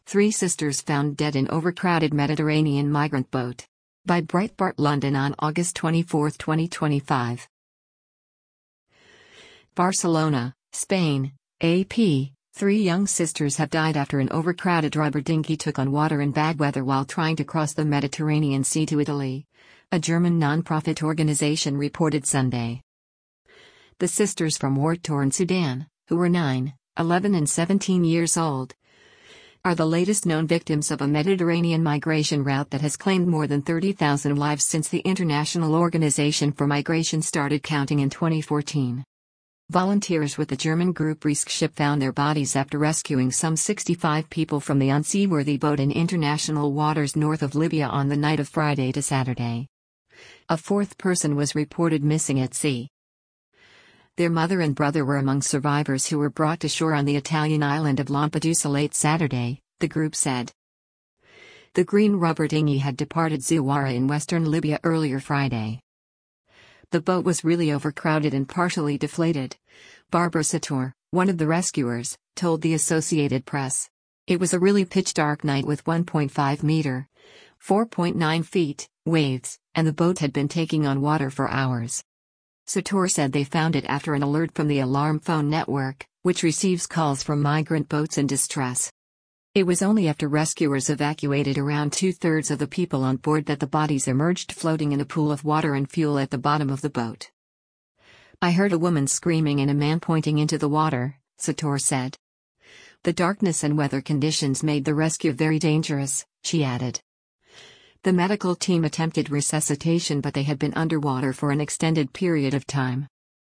Three sisters found dead in overcrowded Mediterranean migrant boat. By Breitbart London on August 24, 2025. Barcelona, Spain, AP. Three young sisters have died after an overcrowded rubber dinghy took on water in bad weather while trying to cross the Mediterranean Sea to Italy, a German non-profit organization reported Sunday. The sisters from war-torn Sudan, who were 9, 11 and 17 years old, are the latest known victims of a Mediterranean migration route that has claimed more than 30,000 lives since the International Organization for Migration started counting in 2014. Volunteers with the German group Rescue found their bodies after rescuing some 65 people from the unseaworthy boat in international waters north of Libya on the night of Friday to Saturday. A fourth person was reported missing at sea. Their mother and brother were among survivors who were brought to shore on the Italian island of Lampedusa late Saturday, the group said. The green rubber dinghy had departed Zawara in western Libya earlier Friday. The boat was really overcrowded and partially deflated, Barbara Sator, one of the rescuers, told the Associated Press. It was a really pitch-dark night with 1.5 meter, 4.9 feet, waves, and the boat had been taking on water for hours. Sator said they found it after an alert from the alarm phone network, which receives calls from migrant boats in distress. It was only after rescuers evacuated around two-thirds of the people on board that the bodies emerged floating in a pool of water and fuel at the bottom of the boat. I heard a woman screaming and a man pointing into the water, Sator said. The darkness and weather conditions made the rescue very dangerous, she added. The medical team attempted resuscitation but they had been underwater for an extended period of time.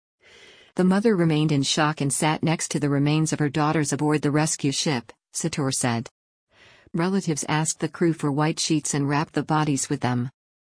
The mother remained in shock and sat next to the remains of her daughters aboard the rescue ship, Sator said. Relatives asked the crew for white sheets and wrapped the bodies with them.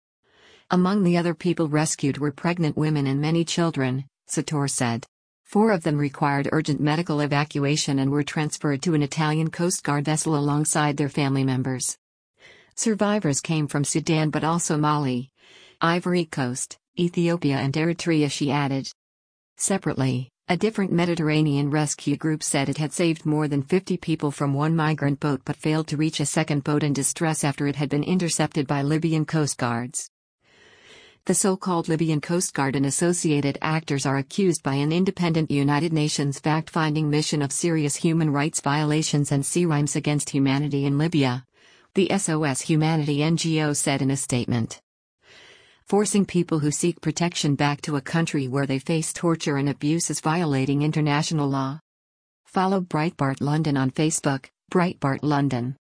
Among the other people rescued were pregnant women and many children, Sator said. 4 of them required urgent medical evacuation and were transferred to an Italian Coast Guard vessel alongside their family members. Survivors came from Sudan but also Mali, Ivory Coast, Ethiopia and Eritrea, she added. Separately, a different Mediterranean rescue group said it had saved more than 50 people from one migrant boat but failed to reach a second boat in distress after it had been intercepted by Libyan Coast Guards. The so-called Libyan Coast Guard and associated actors are accused by an independent United Nations fact-finding mission of serious human rights violations and crimes against humanity in Libya, the SOS Humanity NGO said in a statement. Forcing people who seek protection back to a country where they face torture and abuse is violating international law. Follow Breitbart London on Facebook, Breitbart London.